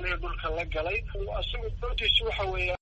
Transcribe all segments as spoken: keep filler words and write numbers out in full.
Soomaaliya dhulka la galay. Asigu doontiisu waxa weeye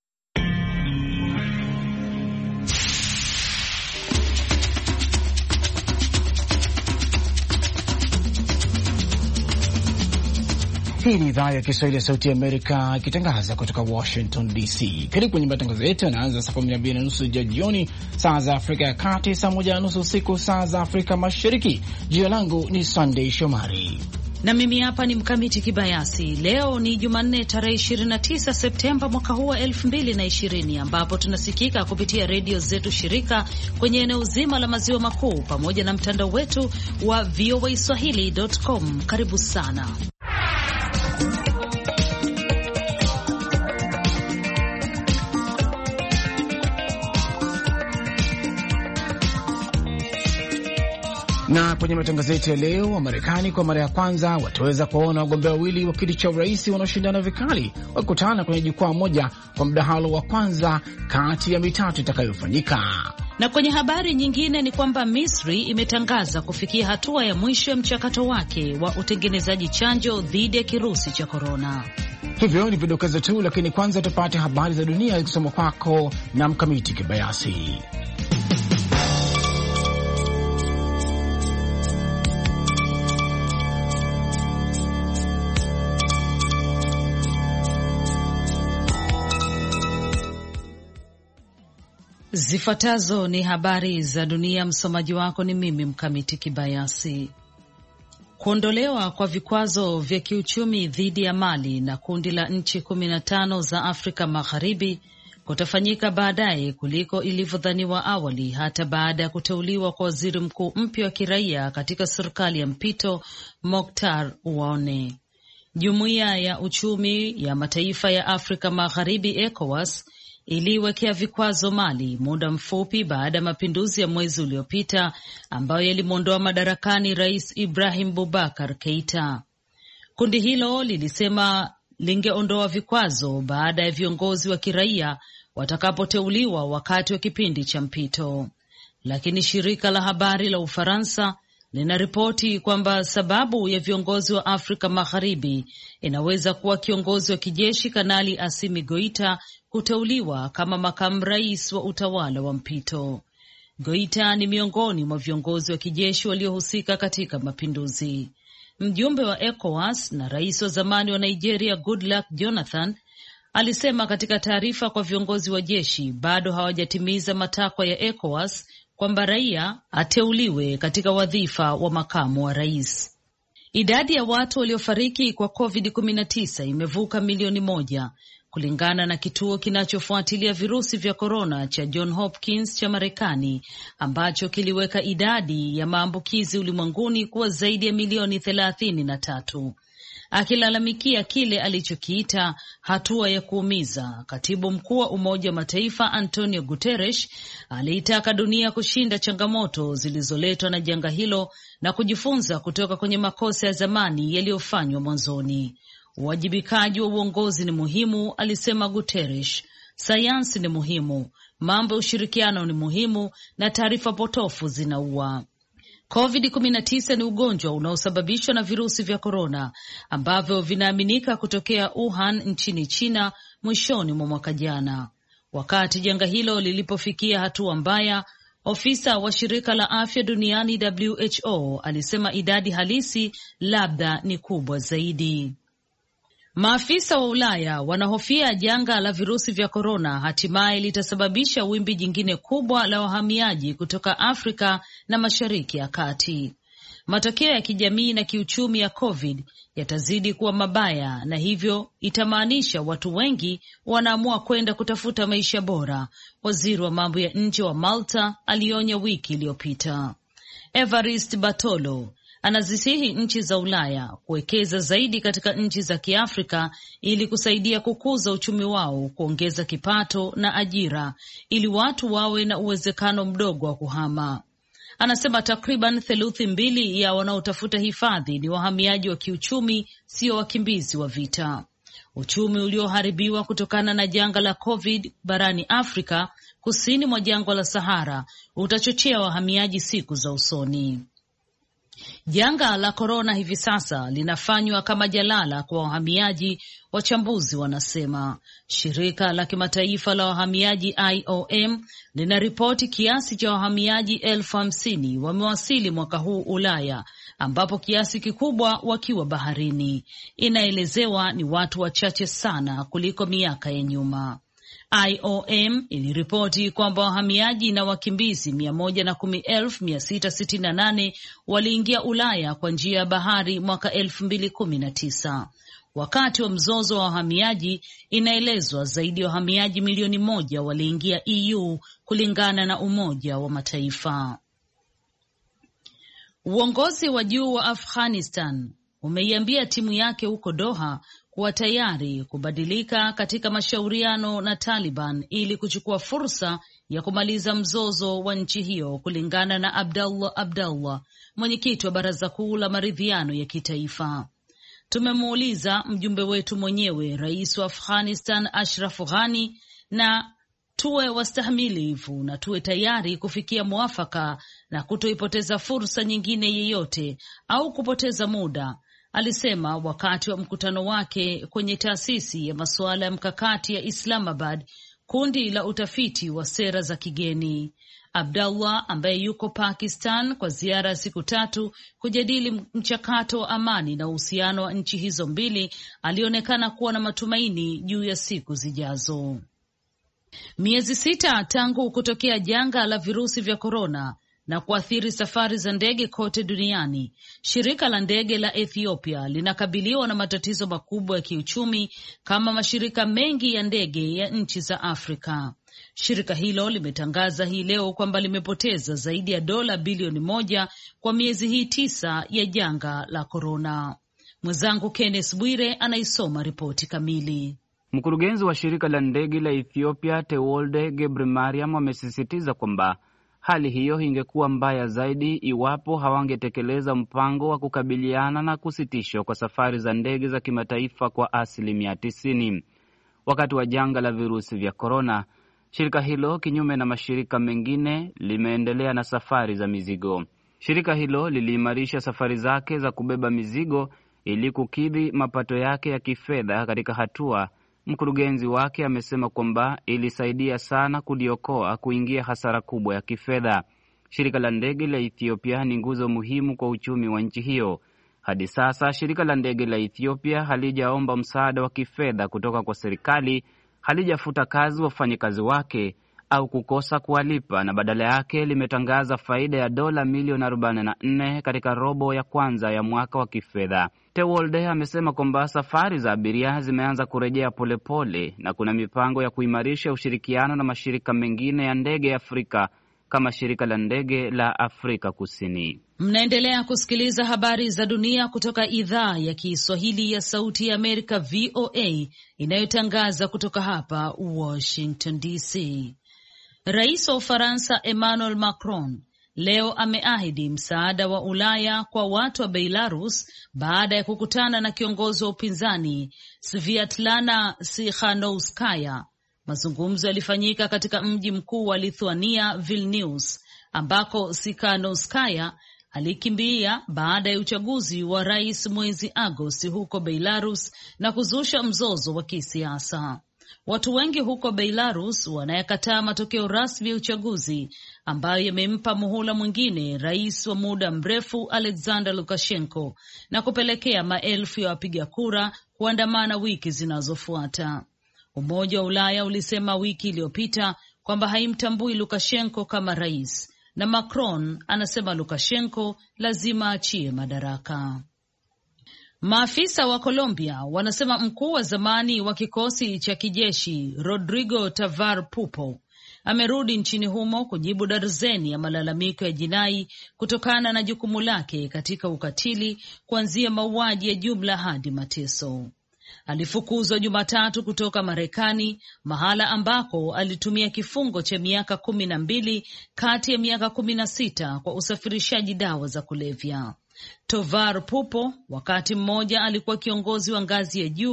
Hii ni idhaa ya Kiswahili ya Sauti ya Amerika ikitangaza kutoka Washington D C. Karibu kwenye matangazo yetu yanaanza saa kumi na mbili na nusu za jioni saa za Afrika ya Kati, saa moja na nusu usiku saa za Afrika Mashariki. Jina langu ni Sunday Shomari na mimi hapa ni Mkamiti Kibayasi. Leo ni Jumanne tarehe ishirini na tisa Septemba mwaka huu wa elfu mbili na ishirini, ambapo tunasikika kupitia redio zetu shirika kwenye eneo zima la maziwa makuu pamoja na mtandao wetu wa v o a swahili dot com. Karibu sana. Na kwenye matangazo yetu ya leo, wa Marekani kwa mara ya kwanza wataweza kuona wagombea wawili wa kiti cha urais wanaoshindana vikali wakutana kwenye jukwaa moja kwa mdahalo wa kwanza kati ya mitatu itakayofanyika. Na kwenye habari nyingine ni kwamba Misri imetangaza kufikia hatua ya mwisho ya mchakato wake wa utengenezaji chanjo dhidi ya kirusi cha korona. Hivyo ni vidokezo tu, lakini kwanza tupate habari za dunia zikisomwa kwako na Mkamiti Kibayasi. Zifuatazo ni habari za dunia. Msomaji wako ni mimi Mkamiti Kibayasi. Kuondolewa kwa vikwazo vya kiuchumi dhidi ya Mali na kundi la nchi kumi na tano za Afrika Magharibi kutafanyika baadaye kuliko ilivyodhaniwa awali, hata baada ya kuteuliwa kwa waziri mkuu mpya wa kiraia katika serikali ya mpito Mokhtar Ouane. Jumuiya ya uchumi ya mataifa ya Afrika Magharibi ECOWAS iliwekea vikwazo Mali muda mfupi baada ya mapinduzi ya mwezi uliopita ambayo yalimwondoa madarakani Rais Ibrahim Boubacar Keita. Kundi hilo lilisema lingeondoa vikwazo baada ya viongozi wa kiraia watakapoteuliwa wakati wa kipindi cha mpito. Lakini shirika la habari la Ufaransa linaripoti kwamba sababu ya viongozi wa Afrika Magharibi inaweza kuwa kiongozi wa kijeshi Kanali Assimi Goita kuteuliwa kama makamu rais wa utawala wa mpito. Goita ni miongoni mwa viongozi wa kijeshi waliohusika katika mapinduzi. Mjumbe wa ECOWAS na rais wa zamani wa Nigeria Goodluck Jonathan alisema katika taarifa kwa viongozi wa jeshi bado hawajatimiza matakwa ya ECOWAS kwamba raia ateuliwe katika wadhifa wa makamu wa rais. Idadi ya watu waliofariki kwa covid kumi na tisa imevuka milioni moja kulingana na kituo kinachofuatilia virusi vya korona cha John Hopkins cha Marekani, ambacho kiliweka idadi ya maambukizi ulimwenguni kuwa zaidi ya milioni thelathini na tatu. Akilalamikia kile alichokiita hatua ya kuumiza, katibu mkuu wa Umoja wa Mataifa Antonio Guterres aliitaka dunia kushinda changamoto zilizoletwa na janga hilo na kujifunza kutoka kwenye makosa ya zamani yaliyofanywa mwanzoni. Uwajibikaji wa uongozi ni muhimu, alisema Guterres. Sayansi ni muhimu, mambo ya ushirikiano ni muhimu, na taarifa potofu zinaua. covid kumi na tisa ni ugonjwa unaosababishwa na virusi vya korona ambavyo vinaaminika kutokea Wuhan nchini China mwishoni mwa mwaka jana. Wakati janga hilo lilipofikia hatua mbaya, ofisa wa shirika la afya duniani W H O alisema idadi halisi labda ni kubwa zaidi. Maafisa wa Ulaya wanahofia janga la virusi vya korona hatimaye litasababisha wimbi jingine kubwa la wahamiaji kutoka Afrika na Mashariki ya Kati. Matokeo ya kijamii na kiuchumi ya COVID yatazidi kuwa mabaya, na hivyo itamaanisha watu wengi wanaamua kwenda kutafuta maisha bora, waziri wa mambo ya nje wa Malta alionya wiki iliyopita. Evariste Bartolo anazisihi nchi za Ulaya kuwekeza zaidi katika nchi za Kiafrika ili kusaidia kukuza uchumi wao, kuongeza kipato na ajira ili watu wawe na uwezekano mdogo wa kuhama. Anasema takriban theluthi mbili ya wanaotafuta hifadhi ni wahamiaji wa kiuchumi, sio wakimbizi wa vita. Uchumi ulioharibiwa kutokana na janga la COVID barani Afrika kusini mwa jangwa la Sahara utachochea wahamiaji siku za usoni. Janga la korona hivi sasa linafanywa kama jalala kwa wahamiaji, wachambuzi wanasema. Shirika la kimataifa la wahamiaji I O M linaripoti kiasi cha wahamiaji elfu hamsini wamewasili mwaka huu Ulaya, ambapo kiasi kikubwa wakiwa baharini. Inaelezewa ni watu wachache sana kuliko miaka ya nyuma. I O M iliripoti kwamba wahamiaji na wakimbizi mia moja na kumi elfu mia sita sitini na nane waliingia Ulaya kwa njia ya bahari mwaka elfu mbili kumi na tisa. Wakati wa mzozo wa wahamiaji, inaelezwa zaidi ya wahamiaji milioni moja waliingia E U kulingana na Umoja wa Mataifa. Uongozi wa juu wa Afghanistan umeiambia timu yake huko Doha kuwa tayari kubadilika katika mashauriano na Taliban ili kuchukua fursa ya kumaliza mzozo wa nchi hiyo, kulingana na Abdullah Abdullah, mwenyekiti wa Baraza Kuu la Maridhiano ya Kitaifa. Tumemuuliza mjumbe wetu mwenyewe, Rais wa Afghanistan Ashraf Ghani, na tuwe wastahimilivu na tuwe tayari kufikia mwafaka na kutoipoteza fursa nyingine yeyote au kupoteza muda, alisema wakati wa mkutano wake kwenye taasisi ya masuala ya mkakati ya Islamabad, kundi la utafiti wa sera za kigeni. Abdullah, ambaye yuko Pakistan kwa ziara ya siku tatu kujadili mchakato wa amani na uhusiano wa nchi hizo mbili, alionekana kuwa na matumaini juu ya siku zijazo. Miezi sita tangu kutokea janga la virusi vya korona na kuathiri safari za ndege kote duniani, shirika la ndege la Ethiopia linakabiliwa na matatizo makubwa ya kiuchumi kama mashirika mengi ya ndege ya nchi za Afrika. Shirika hilo limetangaza hii leo kwamba limepoteza zaidi ya dola bilioni moja kwa miezi hii tisa ya janga la korona. Mwenzangu Kenneth Bwire anaisoma ripoti kamili. Mkurugenzi wa shirika la ndege la Ethiopia Tewolde Gebremariam amesisitiza kwamba hali hiyo ingekuwa mbaya zaidi iwapo hawangetekeleza mpango wa kukabiliana na kusitishwa kwa safari za ndege za kimataifa kwa asilimia tisini. Wakati wa janga la virusi vya korona, shirika hilo, kinyume na mashirika mengine, limeendelea na safari za mizigo. Shirika hilo liliimarisha safari zake za kubeba mizigo ili kukidhi mapato yake ya kifedha. Katika hatua, mkurugenzi wake amesema kwamba ilisaidia sana kuliokoa kuingia hasara kubwa ya kifedha. Shirika la ndege la Ethiopia ni nguzo muhimu kwa uchumi wa nchi hiyo. Hadi sasa shirika la ndege la Ethiopia halijaomba msaada wa kifedha kutoka kwa serikali, halijafuta kazi wafanyakazi wake au kukosa kuwalipa, na badala yake limetangaza faida ya dola milioni arobaini na nne katika robo ya kwanza ya mwaka wa kifedha. Tewolde amesema kwamba safari za abiria zimeanza kurejea polepole na kuna mipango ya kuimarisha ushirikiano na mashirika mengine ya ndege ya Afrika kama shirika la ndege la Afrika Kusini. Mnaendelea kusikiliza habari za dunia kutoka idhaa ya Kiswahili ya Sauti ya Amerika V O A inayotangaza kutoka hapa Washington D C. Rais wa Ufaransa Emmanuel Macron leo ameahidi msaada wa Ulaya kwa watu wa Belarus baada ya kukutana na kiongozi wa upinzani Sviatlana Tsikhanouskaya. Mazungumzo yalifanyika katika mji mkuu wa Lithuania, Vilnius, ambako Tsikhanouskaya alikimbia baada ya uchaguzi wa rais mwezi Agosti huko Belarus na kuzusha mzozo wa kisiasa. Watu wengi huko Belarus wanayakataa matokeo rasmi ya uchaguzi ambayo yamempa muhula mwingine rais wa muda mrefu Alexander Lukashenko na kupelekea maelfu ya wapiga kura kuandamana wiki zinazofuata. Umoja wa Ulaya ulisema wiki iliyopita kwamba haimtambui Lukashenko kama rais, na Macron anasema Lukashenko lazima achie madaraka. Maafisa wa Colombia wanasema mkuu wa zamani wa kikosi cha kijeshi Rodrigo Tavar Pupo amerudi nchini humo kujibu darzeni ya malalamiko ya jinai kutokana na jukumu lake katika ukatili, kuanzia mauaji ya jumla hadi mateso. Alifukuzwa Jumatatu kutoka Marekani, mahala ambako alitumia kifungo cha miaka kumi na mbili kati ya miaka kumi na sita kwa usafirishaji dawa za kulevya. Tovar Pupo wakati mmoja alikuwa kiongozi wa ngazi ya juu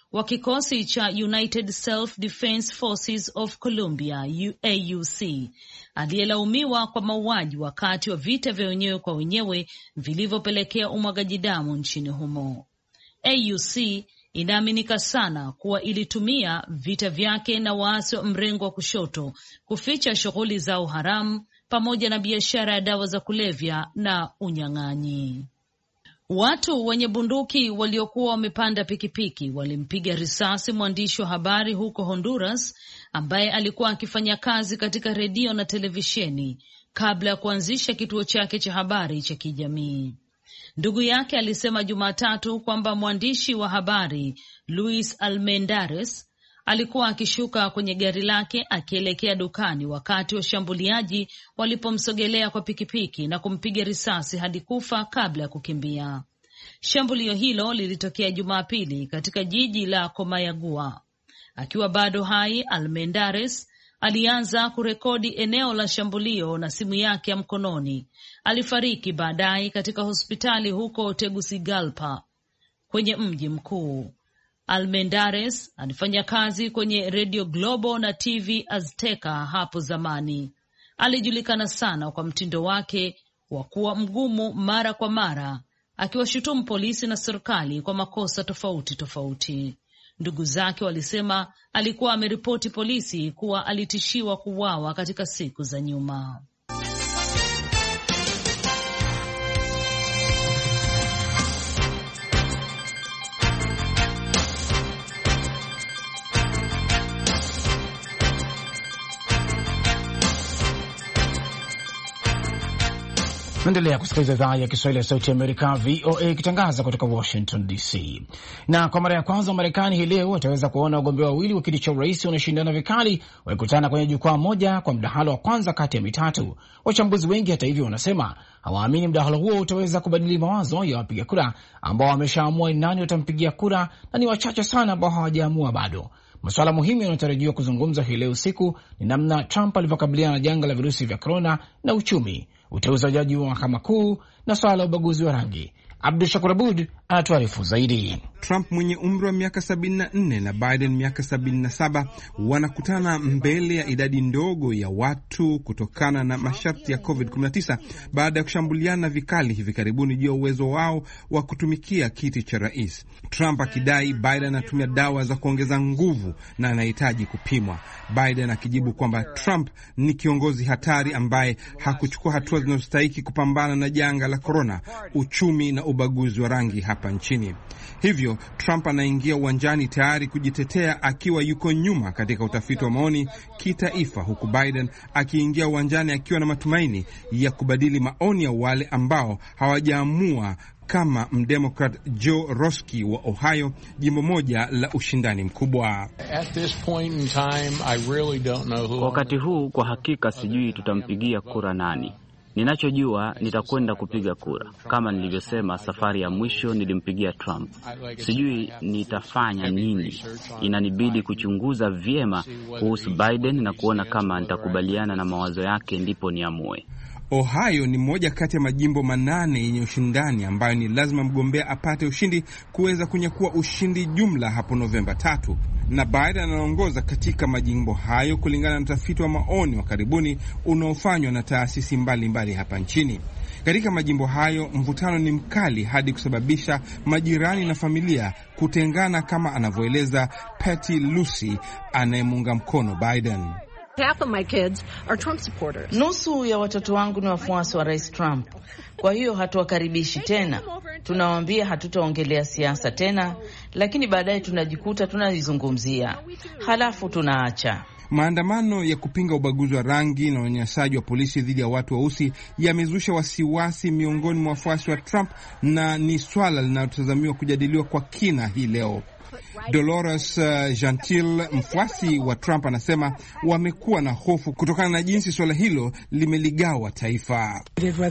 wa kikosi cha United Self Defense Forces of Colombia A U C aliyelaumiwa kwa mauaji wakati wa vita vya wenyewe kwa wenyewe vilivyopelekea umwagaji damu nchini humo. A U C inaaminika sana kuwa ilitumia vita vyake na waasi wa mrengo wa kushoto kuficha shughuli zao haramu pamoja na biashara ya dawa za kulevya na unyang'anyi. Watu wenye bunduki waliokuwa wamepanda pikipiki walimpiga risasi mwandishi wa habari huko Honduras ambaye alikuwa akifanya kazi katika redio na televisheni kabla ya kuanzisha kituo chake cha habari cha kijamii. Ndugu yake alisema Jumatatu kwamba mwandishi wa habari Luis Almendares alikuwa akishuka kwenye gari lake akielekea dukani wakati washambuliaji walipomsogelea kwa pikipiki na kumpiga risasi hadi kufa kabla ya kukimbia. Shambulio hilo lilitokea Jumapili katika jiji la Comayagua. Akiwa bado hai, Almendares alianza kurekodi eneo la shambulio na simu yake ya mkononi. Alifariki baadaye katika hospitali huko Tegucigalpa kwenye mji mkuu. Almendares alifanya kazi kwenye Radio Globo na T V Azteca hapo zamani. Alijulikana sana kwa mtindo wake wa kuwa mgumu mara kwa mara, akiwashutumu polisi na serikali kwa makosa tofauti tofauti. Ndugu zake walisema alikuwa ameripoti polisi kuwa alitishiwa kuuawa katika siku za nyuma. Endelea kusikiliza idhaa ya Kiswahili ya Sauti ya Amerika V O A ikitangaza kutoka Washington D C. Na kwa mara ya kwanza Marekani hii leo wataweza kuona wagombea wawili wa kiti cha urais wanashindana vikali wakikutana kwenye jukwaa moja kwa mdahalo wa kwanza kati ya mitatu. Wachambuzi wengi hata hivyo wanasema hawaamini mdahalo huo utaweza kubadili mawazo ya wapiga kura ambao wameshaamua ni nani watampigia kura na ni wachache sana ambao hawajaamua bado. Masuala muhimu yanayotarajiwa kuzungumzwa hii leo usiku ni namna Trump alivyokabiliana na janga la virusi vya korona na uchumi, uteuzi wa jaji wa mahakama kuu na swala la ubaguzi wa rangi. Abdul Shakur Abud anatuarifu zaidi. Trump mwenye umri wa miaka sabini na nne na Biden miaka sabini na saba wanakutana mbele ya idadi ndogo ya watu kutokana na masharti ya covid kumi na tisa baada ya kushambuliana vikali hivi karibuni juu ya uwezo wao wa kutumikia kiti cha rais. Trump akidai Biden anatumia dawa za kuongeza nguvu na anahitaji kupimwa. Biden akijibu kwamba Trump ni kiongozi hatari ambaye hakuchukua hatua zinazostahili kupambana na janga la korona, uchumi na ubaguzi wa rangi hapa nchini. Hivyo Trump anaingia uwanjani tayari kujitetea akiwa yuko nyuma katika utafiti wa maoni kitaifa, huku Biden akiingia uwanjani akiwa na matumaini ya kubadili maoni ya wale ambao hawajaamua, kama mdemokrat Joe Roski wa Ohio, jimbo moja la ushindani mkubwa. Wakati huu kwa hakika sijui tutampigia kura nani. Ninachojua nitakwenda kupiga kura. Kama nilivyosema safari ya mwisho nilimpigia Trump. Sijui nitafanya nini. Inanibidi kuchunguza vyema kuhusu Biden na kuona kama nitakubaliana na mawazo yake ndipo niamue. Ohio ni moja kati ya majimbo manane yenye ushindani ambayo ni lazima mgombea apate ushindi kuweza kunyakua ushindi jumla hapo Novemba tatu. Na Biden anaongoza katika majimbo hayo kulingana na utafiti wa maoni wa karibuni unaofanywa na taasisi mbalimbali hapa nchini. Katika majimbo hayo mvutano ni mkali hadi kusababisha majirani na familia kutengana, kama anavyoeleza Patty Lucy anayemunga mkono Biden. Half of my kids are Trump supporters. Nusu ya watoto wangu ni wafuasi wa Rais Trump. Kwa hiyo hatuwakaribishi tena. Tunawaambia hatutaongelea siasa tena, lakini baadaye tunajikuta tunalizungumzia. Halafu tunaacha. Maandamano ya kupinga ubaguzi wa rangi na unyanyasaji wa polisi dhidi ya watu weusi yamezusha wasiwasi miongoni mwa wafuasi wa Trump na ni swala linalotazamiwa kujadiliwa kwa kina hii leo. Dolores uh, Gentil, mfuasi wa Trump, anasema wamekuwa na hofu kutokana na jinsi swala hilo limeligawa taifa.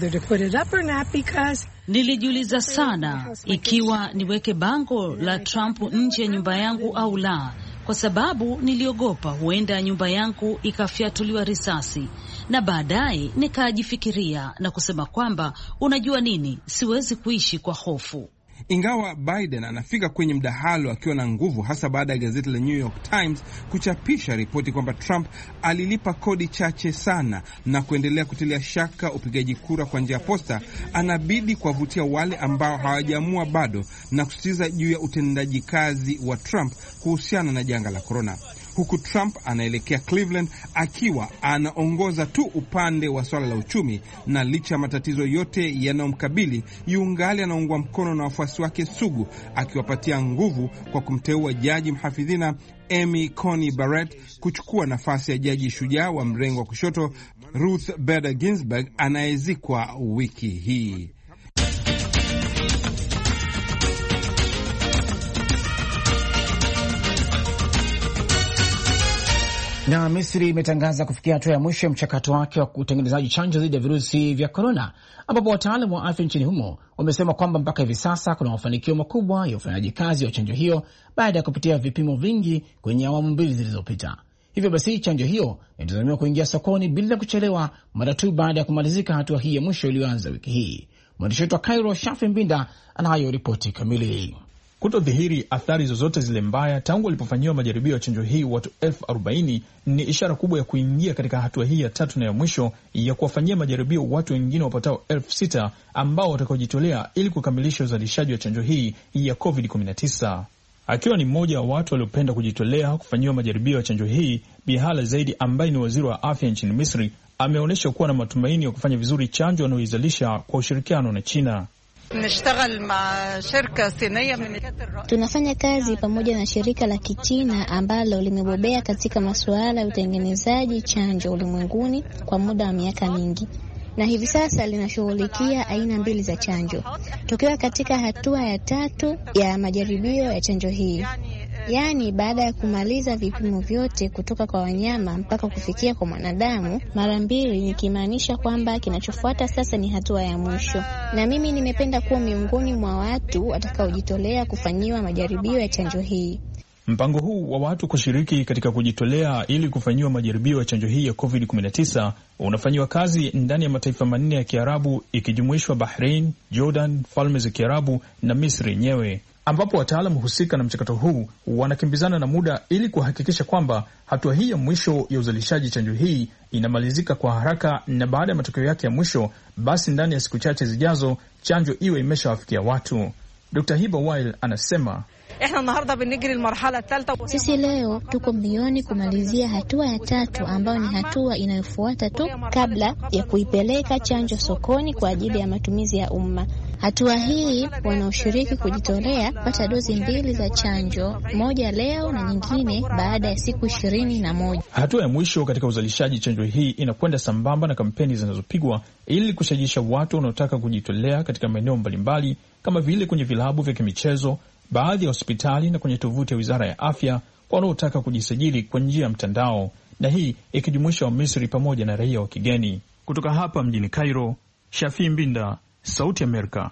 Nilijiuliza sana ikiwa niweke bango la Trump nje ya nyumba yangu au la, kwa sababu niliogopa huenda nyumba yangu ikafyatuliwa risasi, na baadaye nikajifikiria na kusema kwamba unajua nini, siwezi kuishi kwa hofu. Ingawa Biden anafika kwenye mdahalo akiwa na nguvu, hasa baada ya gazeti la New York Times kuchapisha ripoti kwamba Trump alilipa kodi chache sana na kuendelea kutilia shaka upigaji kura kwa njia ya posta, anabidi kuwavutia wale ambao hawajaamua bado na kusisitiza juu ya utendaji kazi wa Trump kuhusiana na janga la corona. Huku Trump anaelekea Cleveland akiwa anaongoza tu upande wa swala la uchumi, na licha ya matatizo yote yanayomkabili, yungali anaungwa mkono na wafuasi wake sugu, akiwapatia nguvu kwa kumteua jaji mhafidhina Amy Coney Barrett kuchukua nafasi ya jaji shujaa wa mrengo wa kushoto Ruth Bader Ginsburg anayezikwa wiki hii. Na Misri imetangaza kufikia hatua ya mwisho ya mchakato wake wa utengenezaji chanjo dhidi ya virusi vya korona, ambapo wataalamu wa afya nchini humo wamesema kwamba mpaka hivi sasa kuna mafanikio makubwa ya ufanyaji kazi wa chanjo hiyo baada ya kupitia vipimo vingi kwenye awamu mbili zilizopita. Hivyo basi chanjo hiyo inatazamiwa kuingia sokoni bila kuchelewa mara tu baada ya kumalizika hatua hii ya mwisho iliyoanza wiki hii. Mwandishi wetu wa Cairo, Shafi Mbinda, anayo ripoti kamili. Kutodhihiri athari zozote zile mbaya tangu walipofanyiwa majaribio ya chanjo hii watu elfu arobaini ni ishara kubwa ya kuingia katika hatua hii ya tatu na ya mwisho ya kuwafanyia majaribio watu wengine wapatao elfu sita ambao watakaojitolea ili kukamilisha uzalishaji wa chanjo hii ya covid kumi na tisa. Akiwa ni mmoja wa watu waliopenda kujitolea kufanyiwa majaribio ya chanjo hii, Bihala Zaidi ambaye ni waziri wa afya nchini Misri ameonyesha kuwa na matumaini ya kufanya vizuri chanjo anayoizalisha kwa ushirikiano na China. Tunafanya kazi pamoja na shirika la Kichina ambalo limebobea katika masuala ya utengenezaji chanjo ulimwenguni kwa muda wa miaka mingi, na hivi sasa linashughulikia aina mbili za chanjo, tukiwa katika hatua ya tatu ya majaribio ya chanjo hii. Yaani baada ya kumaliza vipimo vyote kutoka kwa wanyama mpaka kufikia kwa mwanadamu mara mbili, nikimaanisha kwamba kinachofuata sasa ni hatua ya mwisho. Na mimi nimependa kuwa miongoni mwa watu watakaojitolea kufanyiwa majaribio ya chanjo hii. Mpango huu wa watu kushiriki katika kujitolea ili kufanyiwa majaribio ya chanjo hii ya covid kumi na tisa unafanyiwa kazi ndani ya mataifa manne ya Kiarabu ikijumuishwa Bahrain, Jordan, Falme za Kiarabu na Misri yenyewe, ambapo wataalamu husika na mchakato huu wanakimbizana na muda ili kuhakikisha kwamba hatua hii ya mwisho ya uzalishaji chanjo hii inamalizika kwa haraka, na baada ya matokeo yake ya mwisho basi ndani ya siku chache zijazo chanjo iwe imeshawafikia watu. Dokta Hiba Wail anasema, sisi leo tuko mbioni kumalizia hatua ya tatu ambayo ni hatua inayofuata tu kabla ya kuipeleka chanjo sokoni kwa ajili ya matumizi ya umma. Hatua hii wanaoshiriki kujitolea pata dozi mbili za chanjo, moja leo na nyingine baada ya siku ishirini na moja. Hatua ya mwisho katika uzalishaji chanjo hii inakwenda sambamba na kampeni zinazopigwa ili kushajisha watu wanaotaka kujitolea katika maeneo mbalimbali kama vile kwenye vilabu vya kimichezo, baadhi ya hospitali na kwenye tovuti ya Wizara ya Afya kwa wanaotaka kujisajili kwa njia ya mtandao, na hii ikijumuisha wa Misri pamoja na raia wa kigeni. Kutoka hapa mjini Cairo, Shafi Mbinda, Sauti Amerika.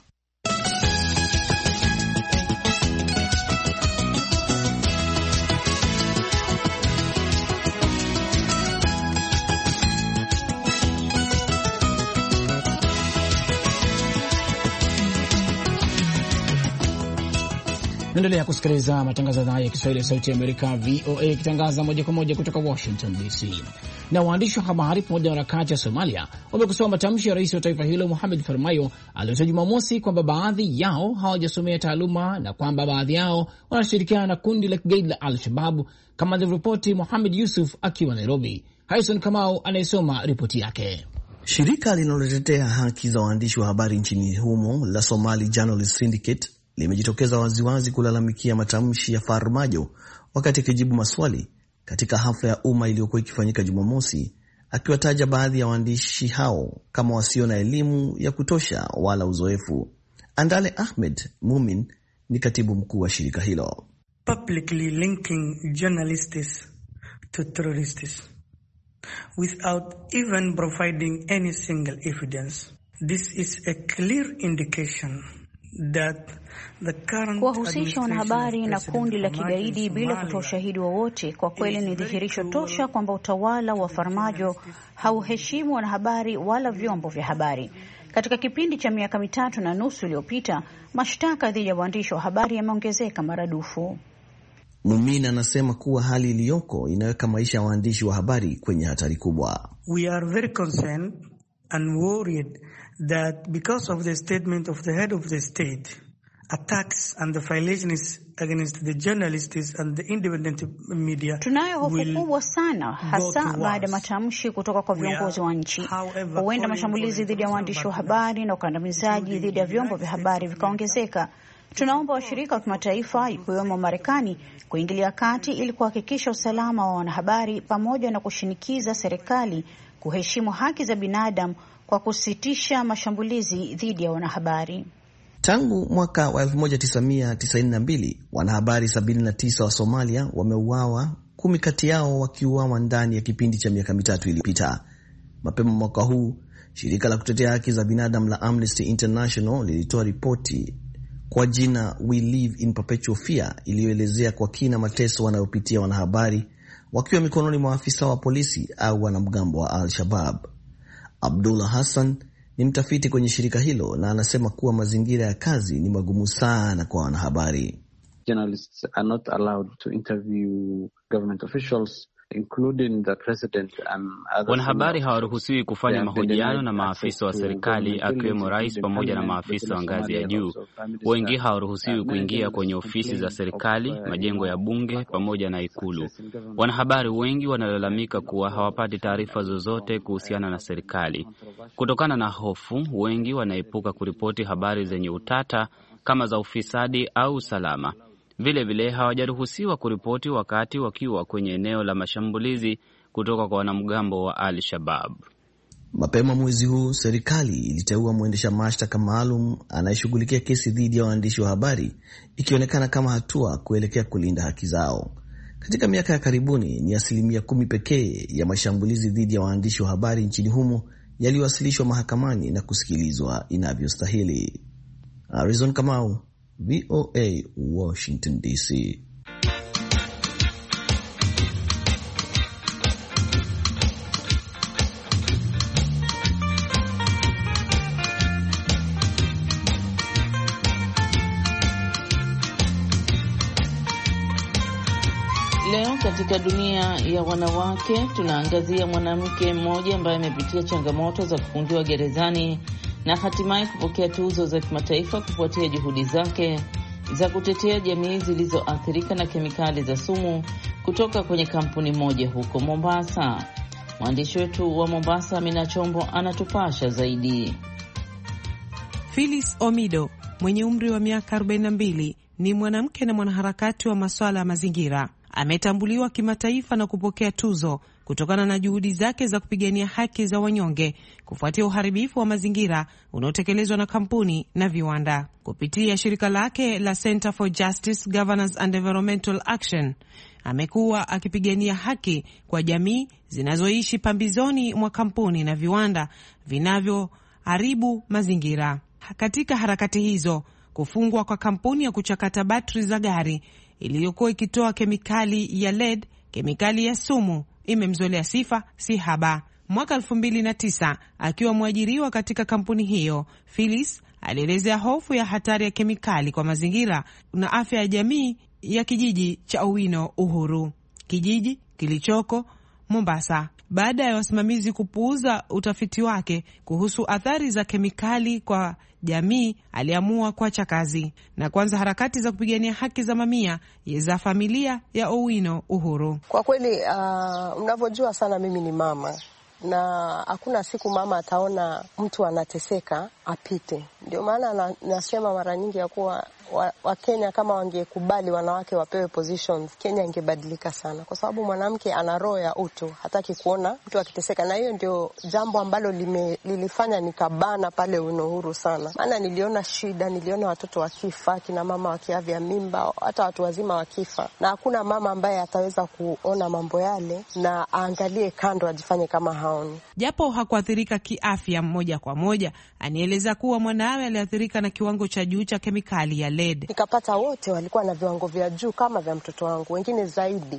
Naendelea kusikiliza matangazo haya ya Kiswahili ya Sauti ya Amerika, V O A, ikitangaza moja kwa moja kutoka Washington D C. Na waandishi wa habari pamoja na harakati ya Somalia wamekosoa matamshi ya rais wa taifa hilo Mohamed Farmayo aliyotoa Jumamosi kwamba baadhi yao hawajasomea taaluma na kwamba baadhi yao wanashirikiana na kundi la kigaidi la Al-Shabaab, kama alivyoripoti Mohamed Yusuf akiwa Nairobi. Harrison Kamau anayesoma ripoti yake. Shirika linalotetea haki za waandishi wa habari nchini humo la Somali Journalists Syndicate limejitokeza waziwazi kulalamikia matamshi ya Farmajo wakati akijibu maswali katika hafla ya umma iliyokuwa ikifanyika Jumamosi, akiwataja baadhi ya waandishi hao kama wasio na elimu ya kutosha wala uzoefu. Andale Ahmed Mumin ni katibu mkuu wa shirika hilo. Publicly linking journalists to terrorists without even providing any single evidence. This is a clear indication that kuwahusisha wanahabari na kundi la kigaidi bila kutoa ushahidi wowote, kwa kweli ni dhihirisho tosha kwamba utawala wa Farmajo hauheshimu wanahabari wala vyombo vya habari. Katika kipindi cha miaka mitatu na nusu iliyopita, mashtaka dhidi ya waandishi wa habari yameongezeka maradufu. Mumina anasema kuwa hali iliyoko inaweka maisha ya waandishi wa habari kwenye hatari kubwa. We are very concerned and worried that because of the statement of the head of the state, attacks and the violations against the journalists and the independent media. Tunayo hofu kubwa sana, hasa baada ya matamshi kutoka kwa viongozi wa nchi. Huenda mashambulizi dhidi ya waandishi wa habari na ukandamizaji dhidi ya vyombo vya habari vikaongezeka. Tunaomba washirika wa kimataifa ikiwemo Marekani kuingilia kati ili kuhakikisha usalama wa wanahabari pamoja na kushinikiza serikali kuheshimu haki za binadamu kwa kusitisha mashambulizi dhidi ya wanahabari. Tangu mwaka wa elfu moja tisa mia tisaini na mbili, wanahabari sabini na tisa wa Somalia wameuawa, kumi kati yao wakiuawa ndani ya kipindi cha miaka mitatu iliyopita. Mapema mwaka huu, shirika la kutetea haki za binadamu la Amnesty International lilitoa ripoti kwa jina We Live in Perpetual Fear iliyoelezea kwa kina mateso wanayopitia wanahabari wakiwa mikononi mwa afisa wa polisi au wanamgambo wa Al-Shabaab. Abdullah Hassan ni mtafiti kwenye shirika hilo na anasema kuwa mazingira ya kazi ni magumu sana kwa wanahabari. Journalists are not allowed to interview government officials, including the president and other. Wanahabari hawaruhusiwi kufanya mahojiano na maafisa wa serikali akiwemo rais pamoja na maafisa wa ngazi ya juu. Wengi hawaruhusiwi kuingia kwenye ofisi za serikali, majengo ya bunge pamoja na ikulu. Wanahabari wengi wanalalamika kuwa hawapati taarifa zozote kuhusiana na serikali. Kutokana na hofu, wengi wanaepuka kuripoti habari zenye utata kama za ufisadi au usalama. Vile vile hawajaruhusiwa kuripoti wakati wakiwa kwenye eneo la mashambulizi kutoka kwa wanamgambo wa Al-Shabaab. Mapema mwezi huu, serikali iliteua mwendesha mashtaka maalum anayeshughulikia kesi dhidi ya waandishi wa habari, ikionekana kama hatua kuelekea kulinda haki zao. Katika miaka ya karibuni, ni asilimia kumi pekee ya mashambulizi dhidi ya waandishi wa habari nchini humo yaliwasilishwa mahakamani na kusikilizwa inavyostahili. Arizona Kamau, V O A, Washington D C. Leo katika dunia ya wanawake tunaangazia mwanamke mmoja ambaye amepitia changamoto za kufungiwa gerezani na hatimaye kupokea tuzo za kimataifa kufuatia juhudi zake za kutetea jamii zilizoathirika na kemikali za sumu kutoka kwenye kampuni moja huko Mombasa. Mwandishi wetu wa Mombasa, Amina Chombo, anatupasha zaidi. Phyllis Omido mwenye umri wa miaka arobaini na mbili ni mwanamke na mwanaharakati wa masuala ya mazingira. Ametambuliwa kimataifa na kupokea tuzo kutokana na juhudi zake za kupigania haki za wanyonge kufuatia uharibifu wa mazingira unaotekelezwa na kampuni na viwanda. Kupitia shirika lake la Center for Justice, Governance and Environmental Action, amekuwa akipigania haki kwa jamii zinazoishi pambizoni mwa kampuni na viwanda vinavyoharibu mazingira. Katika harakati hizo, kufungwa kwa kampuni ya kuchakata batri za gari iliyokuwa ikitoa kemikali ya lead, kemikali ya sumu, imemzolea sifa si haba. Mwaka elfu mbili na tisa, akiwa mwajiriwa katika kampuni hiyo, Phyllis alielezea hofu ya hatari ya kemikali kwa mazingira na afya ya jamii ya kijiji cha Owino Uhuru, kijiji kilichoko Mombasa. Baada ya wasimamizi kupuuza utafiti wake kuhusu athari za kemikali kwa jamii, aliamua kuacha kazi na kuanza harakati za kupigania haki za mamia za familia ya Owino Uhuru. Kwa kweli, uh, mnavyojua sana mimi ni mama, na hakuna siku mama ataona mtu anateseka apite. Ndio maana na, nasema mara nyingi ya kuwa Wakenya wa kama wangekubali wanawake wapewe positions, Kenya ingebadilika sana, kwa sababu mwanamke ana roho ya utu, hataki kuona mtu akiteseka, na hiyo ndio jambo ambalo lime, lilifanya nikabana pale Owino Uhuru sana. Maana niliona shida, niliona watoto wakifa, kina mama wakiavya mimba, hata watu wazima wakifa, na hakuna mama ambaye ataweza kuona mambo yale na aangalie kando ajifanye kama haoni. Japo hakuathirika kiafya moja kwa moja, anieleza kuwa mwanawe aliathirika na kiwango cha juu cha kemikali ya lead. Nikapata wote walikuwa na viwango vya juu kama vya mtoto wangu, wengine zaidi.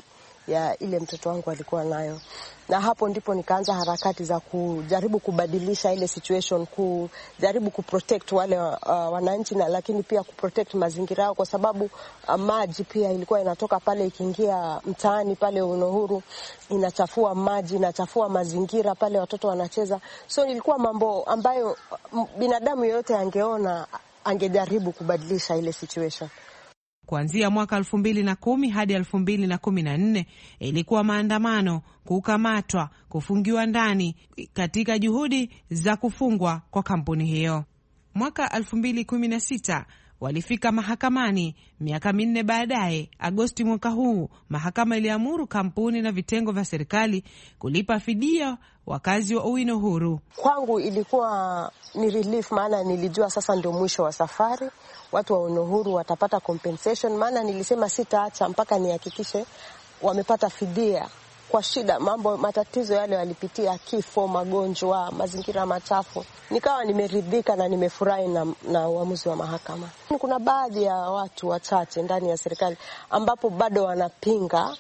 ya ile mtoto wangu alikuwa nayo. Na hapo ndipo nikaanza harakati za kujaribu kubadilisha ile situation, kujaribu kuprotect wale uh, wananchi, na lakini pia kuprotect mazingira yao, kwa sababu uh, maji pia ilikuwa inatoka pale ikiingia mtaani pale Unohuru, inachafua maji, inachafua mazingira pale watoto wanacheza. So ilikuwa mambo ambayo binadamu yote angeona, angejaribu kubadilisha ile situation. Kuanzia mwaka elfu mbili na kumi hadi elfu mbili na kumi na nne ilikuwa maandamano, kukamatwa, kufungiwa ndani katika juhudi za kufungwa kwa kampuni hiyo. Mwaka elfu mbili kumi na sita walifika mahakamani. Miaka minne baadaye, Agosti mwaka huu, mahakama iliamuru kampuni na vitengo vya serikali kulipa fidia wakazi wa Uinohuru. Kwangu ilikuwa ni relief, maana nilijua sasa ndio mwisho wa safari. Watu wa Uinohuru watapata compensation, maana nilisema sitaacha mpaka nihakikishe wamepata fidia kwa shida, mambo matatizo yale walipitia, kifo, magonjwa, mazingira machafu. Nikawa nimeridhika na nimefurahi na, na uamuzi wa mahakama. Kuna baadhi ya watu wachache ndani ya serikali ambapo bado wanapinga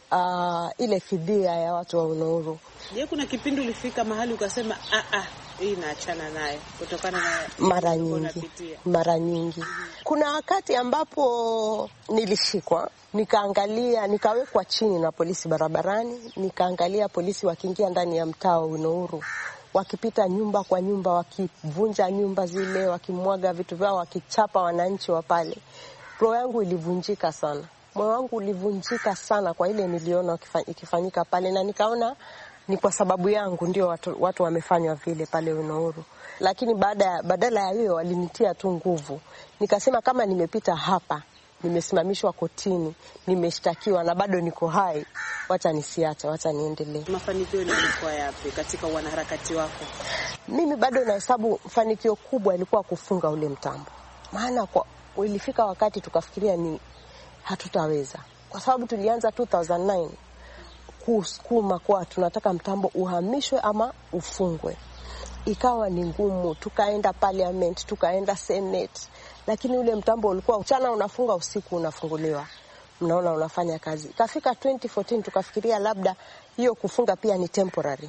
uh, ile fidia ya watu wa Uinohuru. Je, kuna kipindi ulifika mahali ukasema a a hii naachana naye kutokana na mara nyingi mara nyingi mm-hmm. Kuna wakati ambapo nilishikwa, nikaangalia, nikawekwa chini na polisi barabarani, nikaangalia polisi wakiingia ndani ya mtaa wa Uinohuru, wakipita nyumba kwa nyumba, wakivunja nyumba zile, wakimwaga vitu vyao, wakichapa wananchi wa pale. Roho yangu ilivunjika sana, moyo wangu ulivunjika sana kwa ile niliona ikifanyika pale, na nikaona ni kwa sababu yangu ndio watu, watu wamefanywa vile pale Uinohuru. Lakini baada badala ya hiyo walinitia tu nguvu. Nikasema kama nimepita hapa, nimesimamishwa kotini, nimeshtakiwa na bado niko hai, wacha nisiache, wacha niendelee. Mafanikio yalikuwa yapi katika wanaharakati wako? Mimi bado nahesabu fanikio kubwa ilikuwa kufunga ule mtambo. Maana kwa ilifika wakati tukafikiria ni hatutaweza. Kwa sababu tulianza two thousand nine kusukuma kwa tunataka mtambo uhamishwe ama ufungwe. Ikawa ni ngumu, tukaenda parliament, tukaenda senate, lakini ule mtambo ulikuwa mchana unafunga, usiku unafunguliwa. Mnaona unafanya kazi. Ikafika twenty fourteen tukafikiria labda hiyo kufunga pia ni temporary.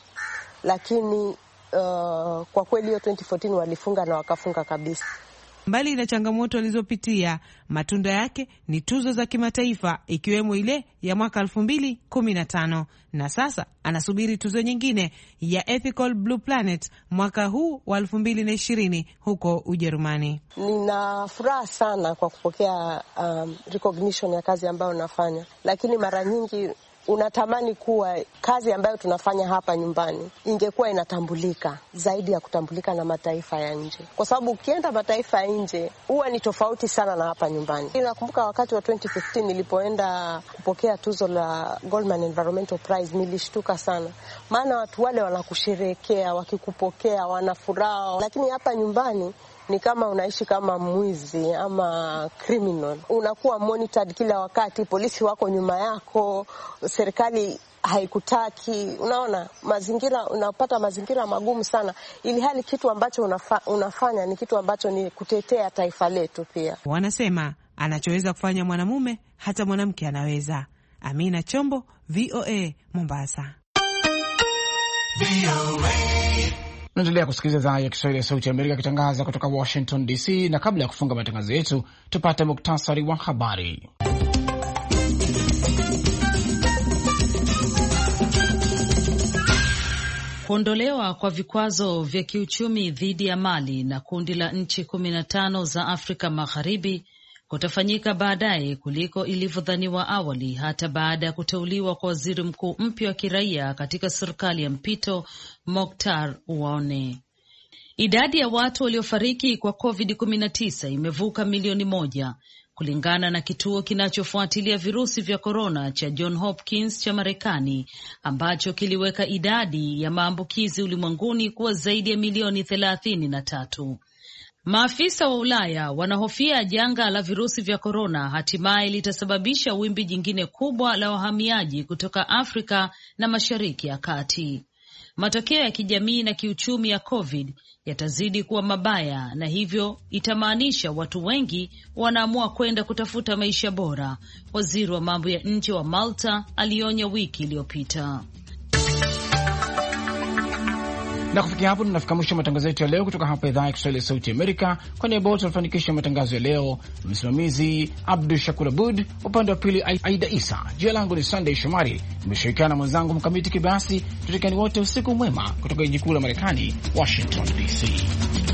Lakini uh, kwa kweli hiyo twenty fourteen walifunga na wakafunga kabisa. Mbali na changamoto alizopitia, matunda yake ni tuzo za kimataifa, ikiwemo ile ya mwaka elfu mbili kumi na tano, na sasa anasubiri tuzo nyingine ya Ethical Blue Planet mwaka huu wa elfu mbili na ishirini huko Ujerumani. Nina furaha sana kwa kupokea um, recognition ya kazi ambayo nafanya, lakini mara nyingi unatamani kuwa kazi ambayo tunafanya hapa nyumbani ingekuwa inatambulika zaidi ya kutambulika na mataifa ya nje, kwa sababu ukienda mataifa ya nje huwa ni tofauti sana na hapa nyumbani. Nakumbuka wakati wa twenty fifteen nilipoenda kupokea tuzo la Goldman Environmental Prize, nilishtuka sana, maana watu wale wanakusherehekea, wakikupokea wanafuraha, lakini hapa nyumbani ni kama unaishi kama mwizi ama criminal. Unakuwa monitored kila wakati, polisi wako nyuma yako, serikali haikutaki. Unaona mazingira, unapata mazingira magumu sana, ili hali kitu ambacho unafa, unafanya ni kitu ambacho ni kutetea taifa letu pia. Wanasema anachoweza kufanya mwanamume hata mwanamke anaweza. Amina Chombo, V O A, Mombasa. Naendelea kusikiliza idhaa ya Kiswahili ya Sauti ya Amerika kitangaza kutoka Washington D C, na kabla ya kufunga matangazo yetu tupate muktasari wa habari. Kuondolewa kwa vikwazo vya kiuchumi dhidi ya Mali na kundi la nchi kumi na tano za Afrika Magharibi kutafanyika baadaye kuliko ilivyodhaniwa awali, hata baada ya kuteuliwa kwa waziri mkuu mpya wa kiraia katika serikali ya mpito Mokhtar Ouane. Idadi ya watu waliofariki kwa covid kumi na tisa imevuka milioni moja kulingana na kituo kinachofuatilia virusi vya korona cha John Hopkins cha Marekani, ambacho kiliweka idadi ya maambukizi ulimwenguni kuwa zaidi ya milioni thelathini na tatu. Maafisa wa Ulaya wanahofia janga la virusi vya korona hatimaye litasababisha wimbi jingine kubwa la wahamiaji kutoka Afrika na Mashariki ya Kati. matokeo ya kijamii na kiuchumi ya COVID yatazidi kuwa mabaya, na hivyo itamaanisha watu wengi wanaamua kwenda kutafuta maisha bora, waziri wa mambo ya nje wa Malta alionya wiki iliyopita. Na kufikia hapo tunafika mwisho matangazo yetu ya leo kutoka hapa idhaa ya Kiswahili ya Sauti Amerika. Kwa niaba wote walifanikisha matangazo ya leo, msimamizi Abdul Shakur Abud, upande wa pili Aida Isa. Jina langu ni Sunday Shomari, nimeshirikiana na mwenzangu Mkamiti Kibayasi. Tutekeni wote usiku mwema kutoka jiji kuu la Marekani, Washington D C.